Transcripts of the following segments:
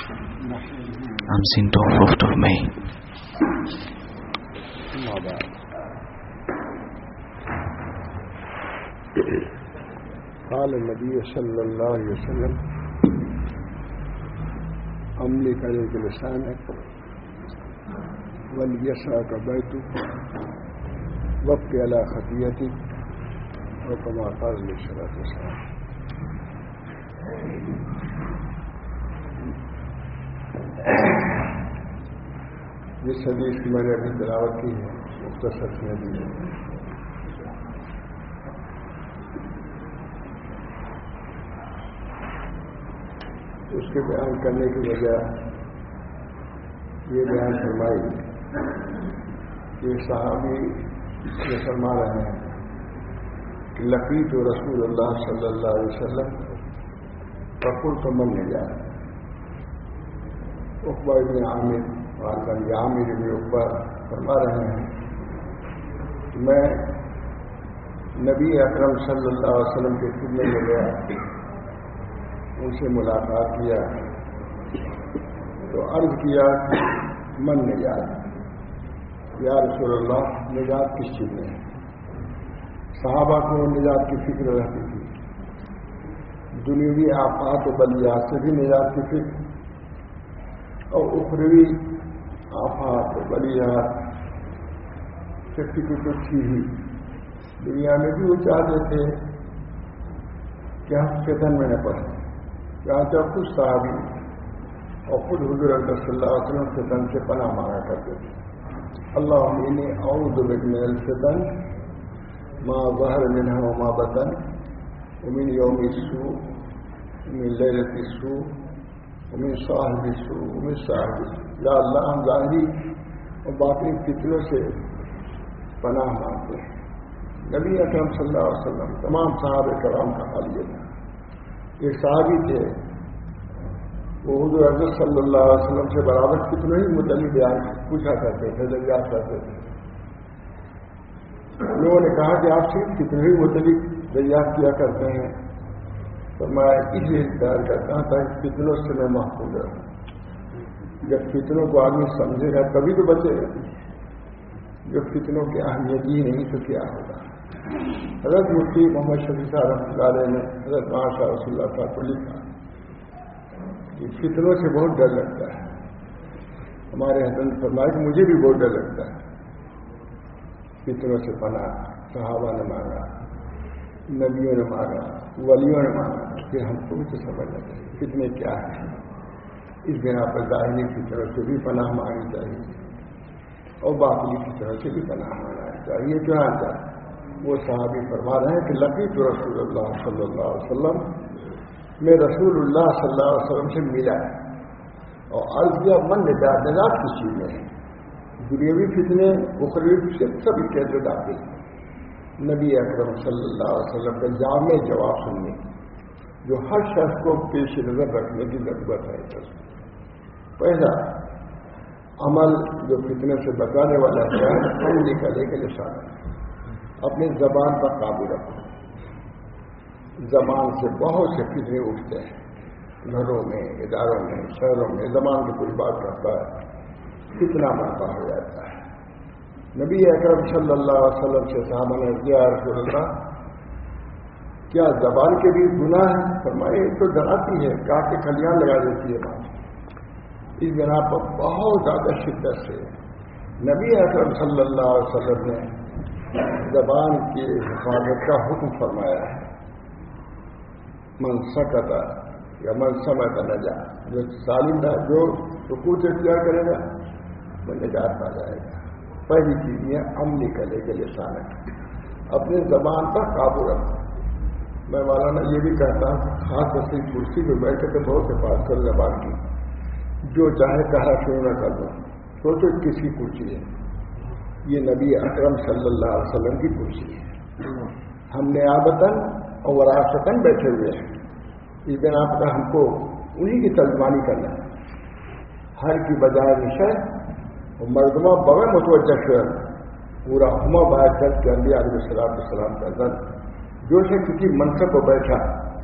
5th of May. قال النبي صلى الله عليه وسلم أملك عليك لسانك وليسعك بيتك وابق على خطيئتك وكما قال عليه الصلاة والسلام. جس حدیث کی میں نے ابھی تلاوت کی ہے مختصر سی حدیث ہے. اس کے بیان کرنے کی وجہ یہ بیان فرمائی کہ صحابی یہ فرما رہے ہیں کہ لقیت رسول اللہ صلی اللہ علیہ وسلم فقلت من نجا. عقبہ بن عامر اور عامر بن عقبہ فرما رہے ہیں کہ میں نبی اکرم صلی اللہ علیہ وسلم کے خدمت میں گیا, ان سے ملاقات کیا تو عرض کیا من نجات, یا رسول اللہ نجات کس چیز میں ہے؟ صحابہ کو نجات کی فکر رہتی تھی, دنیاوی آفات و بلیات سے بھی نجات کی فکر اور اخروی آفات و بلیات سے فکر تو تھی ہی. دنیا میں بھی وہ چاہتے تھے کہ ہم فتن میں نہ پڑیں, یہاں تک خود صحابی اور خود حضور صلی اللہ علیہ وسلم فتن سے پناہ مانگا کرتے تھے. اللہم انی اعوذ بک من الفتن ما ظہر منها وما بطن ومن یوم السوء ومن لیلۃ السوء ومن صاحب السوء ومن صاحب السوء. یا اللہ ہم ظاہری اور باطنی فتنوں سے پناہ مانگتے ہیں. نبی اکرم صلی اللہ علیہ وسلم تمام صحابہ کرام کا حال یہ تھا. ایک صحابی تھے وہ حضور اکرم صلی اللہ علیہ وسلم سے برابر کتنے ہی متعلق بیان پوچھا کرتے تھے, دریافت کرتے تھے. لوگوں نے کہا کہ آپ سے کتنے ہی متعلق دریافت کیا کرتے ہیں, تو میں اس لیے انتظار کرتا ہوں تاکہ فتنوں سے میں محفوظ رہوں. جب فتنوں کو آدمی سمجھے گا تبھی تو بچے گا. جو فتنوں کی اہمیت ہی نہیں تو کیا ہوگا. حضرت مفتی محمد شفیع صاحب رحمۃ اللہ علیہ نے حضرت شاہ رسول اللہ صاحب کو لکھا کہ فتنوں سے بہت ڈر لگتا ہے. ہمارے حضرت فرمایا کہ مجھے بھی بہت ڈر لگتا ہے. فتنوں سے پناہ صحابہ نے مانگا, نبیوں نے مانگا, ولیوں نے مانگا, پھر ہم کو بھی تو سمجھنا چاہیے فتنے کیا ہے. اس بنا پر ظاہری فتنوں سے بھی پناہ مانگنی چاہیے اور باطنی فتنوں سے بھی پناہ مانگنا چاہیے. کیوں آتا ہے وہ صحابی فرما رہے ہیں کہ لقیت رسول اللہ صلی اللہ علیہ وسلم, میں رسول اللہ صلی اللہ علیہ وسلم سے ملا اور عرض کیا من نجات کس چیز میں ہے؟ دنیاوی فتنے اخروی سے سب کے اندر داخل. نبی اکرم صلی اللہ علیہ وسلم کا جامع جواب سننے جو ہر شخص کو پیش نظر رکھنے کی ضرورت ہے. پہلا عمل جو فتنے سے بچانے والا ہے ہم نکلے کے لسان, اپنی زبان پر قابو رکھو. زبان سے بہت سے فتنے اٹھتے ہیں, گھروں میں, اداروں میں, شہروں میں. زبان کی کوئی بات کرتا ہے فتنہ برپا ہو جاتا ہے. نبی اکرم صلی اللہ علیہ وسلم سے صحابہ نے کیا رسول اللہ کیا زبان کے بھی گناہ ہے؟ فرمائے ایک تو ڈراتی ہے, کاٹ کے کھلیاں لگا دیتی ہے بات. اس بنا پر بہت زیادہ شدت سے نبی اکرم صلی اللہ علیہ وسلم نے زبان کی حفاظت کا حکم فرمایا ہے. من سکت یا من سمعت نجا, جو سالم ہے جو سکوت اختیار کرے گا وہ نجات پا جائے گا. پہلی چیز یہ عملی کرے کے لسان ہے, اپنی زبان پر قابو رکھو. میں مولانا یہ بھی کہتا ہوں خاص اپنی کرسی پہ بیٹھ کے بہت حفاظت کر زبان کی, جو چاہے کہا کیوں نہ کر دو. سوچو کسی کرسی ہے, یہ نبی اکرم صلی اللہ علیہ وسلم کی کرسی ہے. ہم نیابتاً اور وراثتاً بیٹھے ہوئے ہیں. اس بنا پر ہم کو انہی کی ترجمانی کرنا ہے. ہر کی بجائے نشے اور مردمہ بغیر متوجہ شعر پورا ہما باعث کر کے انبیاء علیہ السلام کا در جو سے کسی منصب پر بیٹھا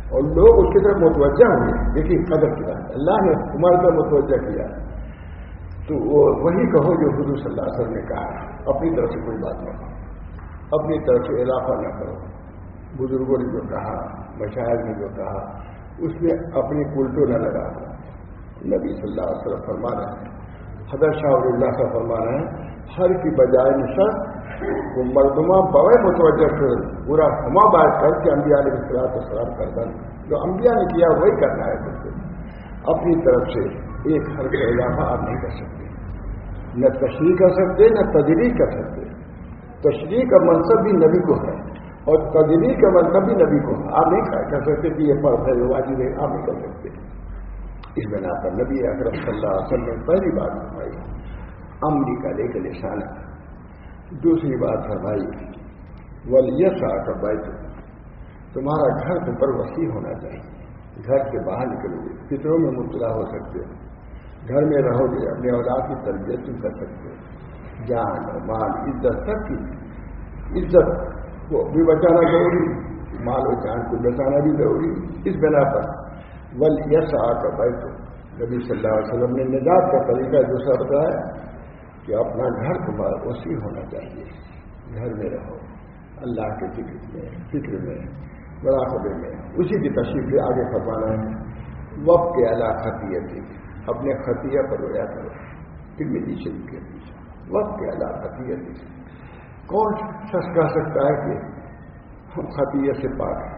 اور لوگ اس کی طرف متوجہ ہوئے. دیکھیے قدر کیا اللہ نے تمہاری طرف متوجہ کیا. تو وہی کہو جو حضور صلی اللہ علیہ وسلم نے کہا. اپنی طرف سے کوئی بات نہ کرو, اپنی طرف سے اضافہ نہ کرو. بزرگوں نے جو کہا, مشاہد نے جو کہا, اس میں اپنی الٹو نہ لگا. نبی صلی اللہ علیہ وسلم فرما رہے ہیں, حضرت شاہ ولی اللہ کا فرما رہے ہیں, ہر کی بجائے نشر وہ مردمہ بغیر متوجہ کر برا ہما بات کر کے انبیاء علیہ السلام کر دیں. جو انبیاء نے کیا وہی کرنا ہے. اپنی طرف سے ایک حرف کا اضافہ آپ نہیں کر سکتے, نہ تشریح کر سکتے نہ تجریح کر سکتے. تشریح کا منصب بھی نبی کو ہے اور تجریح کا منصب بھی نبی کو ہے. آپ نہیں کر سکتے کہ یہ فرض ہے, واجب ہے, آپ نہیں کر سکتے. اس بنا پر نبی اکرم صلی اللہ علیہ وسلم نے پہلی بات فرمائی امری کا لے کے نشانہ. دوسری بات فرمائی ولیسع کا بیت, تمہارا گھر پر وسیع ہونا چاہیے. گھر سے باہر نکلو گے فطروں میں مبتلا ہو سکتے ہو. گھر میں رہو گے اپنے اولاد کی تربیت بھی کر سکتے ہو. جان اور مال عزت سب کی عزت کو بھی بچانا ضروری, مال و جان کو بچانا بھی ضروری. اس بنا پر ولیسع کا بیت, نبی صلی اللہ علیہ وسلم نے نجات کا طریقہ دوسرا بتایا کہ اپنا گھر تمہارا وسیع ہونا چاہیے. گھر میں رہو اللہ کے فکر میں مراقبے میں. اسی کی تشریف سے آگے فرمانا ہے وقت کے اعلیٰ خطیت, اپنے خطیہ پر رویا کرو. ترمذی شریف کے پیچھے وقت کے اعلیٰ خطیت. کون شخص کہہ سکتا ہے کہ ہم خطیہ سے پاک ہیں؟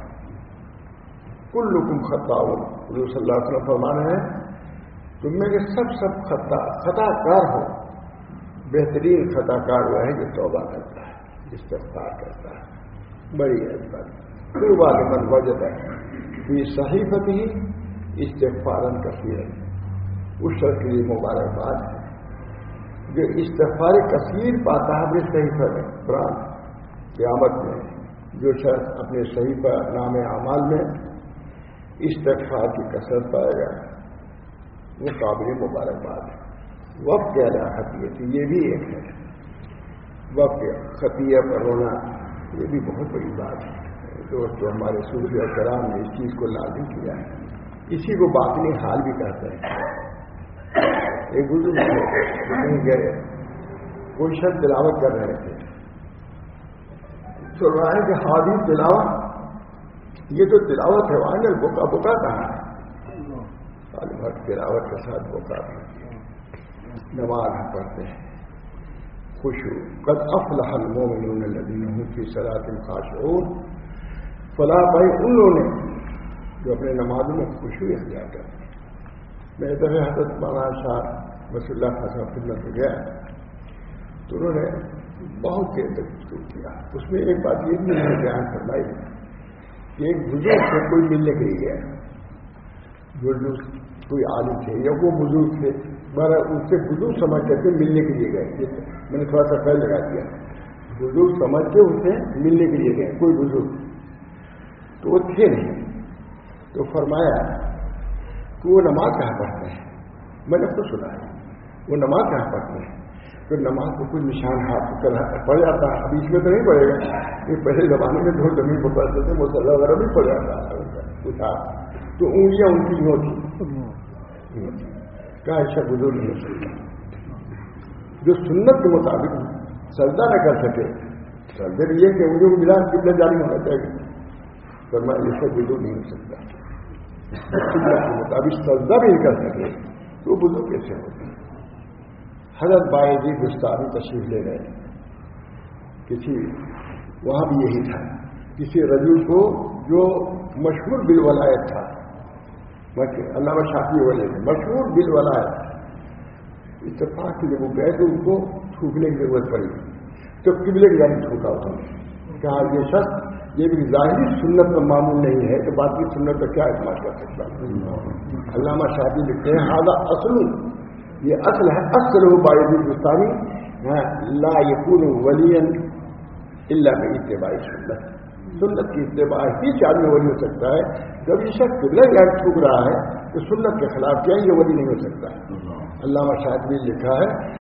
کلکم خطاؤن, حضور صلی اللہ علیہ وسلم فرمانا ہے تم میں سے سب خطا کار ہو. بہترین خطا کار وہ ہے جو توبہ کرتا ہے, استغفار کرتا ہے. بڑی عزت طوبیٰ لمن وجد فی صحیفتہ استغفارا کثیرا. اس شخص کے لیے مبارکباد ہے جو استغفار کثیر پاتا ہے اپنے صحیفہ میں. قرآن قیامت میں جو شخص اپنے صحیفہ نام اعمال میں استغفار کی کثرت پائے گا وہ قابل مبارکباد ہے. وقت کے علیٰ خطیت یہ بھی ایک ہے. وقت خطیہ پر رونا یہ بھی بہت بڑی بات ہے. تو ہمارے صوفی اور کرام نے اس چیز کو لازم کیا ہے. اسی کو باطنی حال بھی کہتے ہیں. ایک بزرگ کہیں گئے, کوئی شخص تلاوت کر رہے تھے, تو رہا ہے کہ حادی تلاوت, یہ جو تلاوت ہے وہاں بکا بکا کہاں ہے؟ بھر تلاوت کے ساتھ بکا نماز پڑھتے ہیں خوشو. قد افلح المؤمنون الذین هم فی صلاتهم خاشعون. فلاح بھائی ان لوگوں نے جو اپنے نمازوں میں خوشو اختیار کرتے ہیں. میں ادھر حضرت مولانا شاہ رسول اللہ خاصا خدمت میں گیا تو انہوں نے بہت دیر تک گفتگو کیا. اس میں ایک بات یہ بھی انہوں نے بیان فرمائی کہ ایک بزرگ سے کوئی ملنے کے لیے گیا, بزرگ کوئی عالم تھے یا وہ بزرگ تھے, ان سے بزرگ سمجھ کر کے ملنے کے لیے گئے. میں نے تھوڑا سا پہل لگا دیا, بزرگ سمجھ کے ان سے ملنے کے لیے گئے کوئی بزرگ, تو وہ تھے نہیں. تو فرمایا کہ وہ نماز کہاں پڑھتے ہیں. میں نے خود سنا ہے وہ نماز کہاں پڑھتے ہیں. تو نماز کو کوئی نشان ہاتھ پڑ جاتا ہے. ابھی اس میں تو نہیں پڑے گا, یہ پہلے زمانے میں جو زمین پر پڑھتے تھے مسلح وغیرہ بھی پڑ جاتا ہے. تو انگلیاں ان کی یوں تھی. کیا ایسا بزرگ نہیں ہو سکتا جو سنت کے مطابق سجدہ نہ کر سکے. سجدے بھی یہ کہ انگلیوں کو ملا کتنے جاری ہونا چاہیے, پر میں ایسا بزرگ نہیں ہو سکتا. سنت کے مطابق سجدہ بھی نہیں کر سکے تو وہ بزرگ کیسے ہوتے ہیں. حضرت باعزی گستاخی تشریف لے رہے کسی, وہاں بھی یہی تھا, کسی رجل کو جو مشہور بالولایت تھا, علامہ شافعی والے مشہور بالولایت, اتفاق سے جب وہ گئے تو ان کو تھوکنے کی ضرورت پڑی. تو قبلے کی جانب تھوکا اس نے, کہا یہ شخص یہ بھی ظاہری سنت کا معمول نہیں ہے تو باقی سنت کا کیا اعتماد کر سکتا. علامہ شافعی لکھتے ہیں ہذا اصل, یہ اصل ہے. اصل ہو باعزی گستاخی لا یکون ولیا الا باتباع سنت. سنت کی اتباع ہی آدمی ولی ہو سکتا ہے. جب یہ شخص قبلہ کی جانب تھوک رہا ہے تو سنت کے خلاف کیا یہ ولی نہیں ہو سکتا. علامہ شافعی نے لکھا ہے